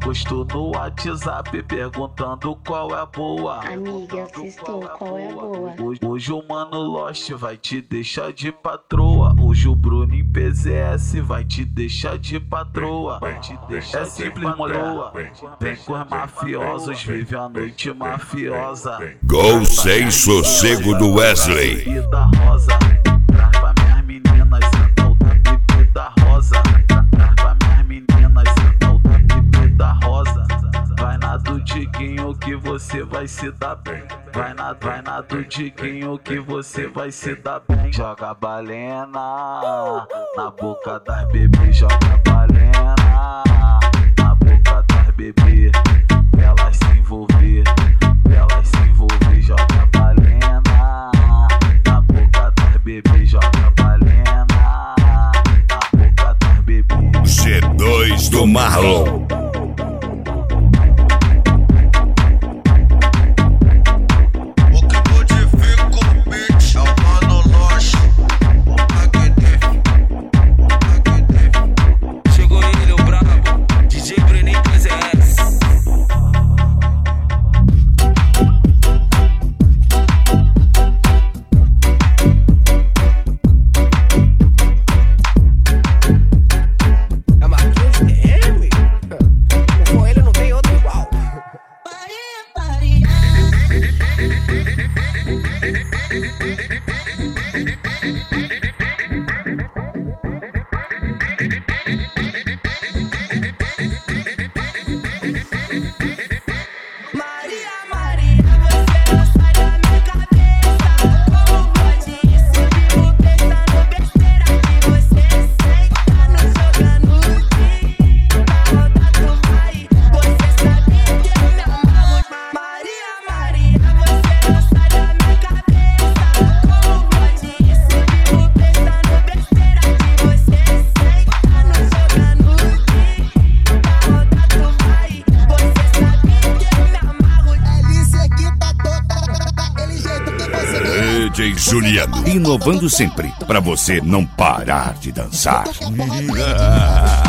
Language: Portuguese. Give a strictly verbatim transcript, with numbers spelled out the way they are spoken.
postou no WhatsApp perguntando qual é a boa. Amiga, assistou, qual é a boa? Hoje, hoje o Mano Lost vai te deixar de patroa. Hoje o Bruno em P Z S vai te deixar de patroa. Vai te deixar é simples, mulher. Vem com os mafiosos, vive a noite mafiosa. Gol sem sossego do Wesley. Bebida rosa, traz pra minhas meninas, então da bebida rosa. Traz pra minhas meninas, então da bebida rosa. Vai na do Diguinho que você vai se dar bem. Vai na, vai na do Diguinho que você vai se dar bem. Joga balena na boca das bebês, joga balena na boca das bebês. Elas se envolver, elas se envolver, joga balena na boca das bebês, joga balena na boca das bebês. G dois do Marlon. D J Juliano, inovando sempre, pra você não parar de dançar.